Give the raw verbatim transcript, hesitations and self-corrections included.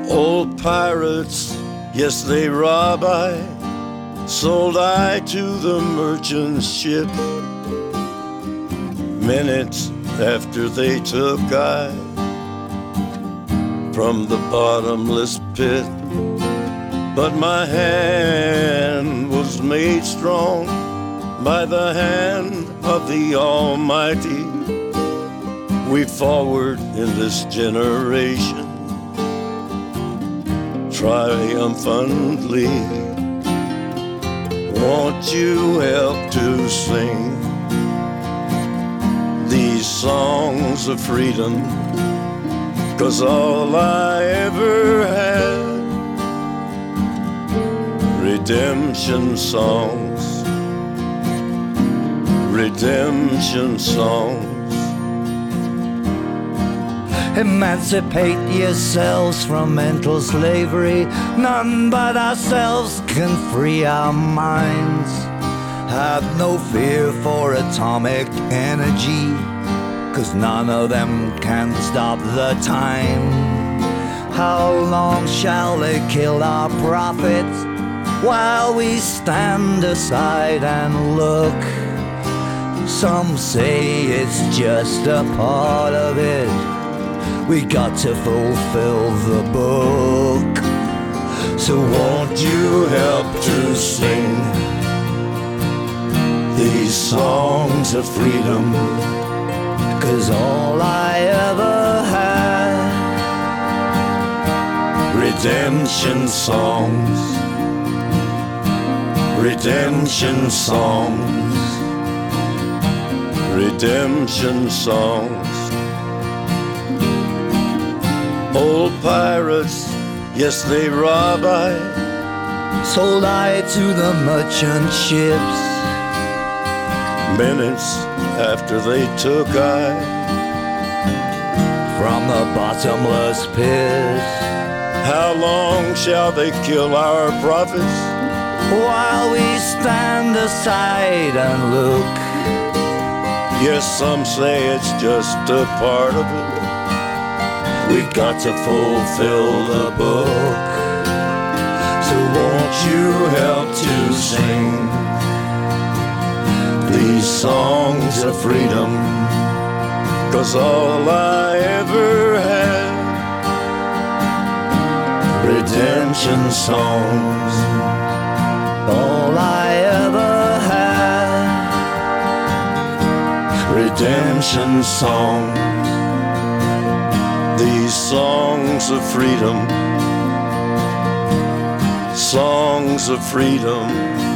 Old pirates, yes, they rob I, sold I to the merchant ship. Minutes after they took I from the bottomless pit. But my hand was made strong by the hand of the Almighty. We forward in this generation triumphantly. Won't you help to sing these songs of freedom? 'Cause all I ever had, redemption songs, redemption songs. Emancipate yourselves from mental slavery. None but ourselves can free our minds. Have no fear for atomic energy, 'cause none of them can stop the time. How long shall they kill our prophets while we stand aside and look? Some say it's just a part of it. We got to fulfill the book. So won't you help to sing these songs of freedom? 'Cause all I ever had, redemption songs, redemption songs, redemption songs. Old pirates, yes, they rob I, sold I to the merchant ships. Minutes after they took I from the bottomless pit. How long shall they kill our prophets while we stand aside and look? Yes, some say it's just a part of it. We got to fulfill the book. So won't you help to sing these songs of freedom? 'Cause all I ever had, redemption songs. All I ever had, redemption songs. These songs of freedom, songs of freedom.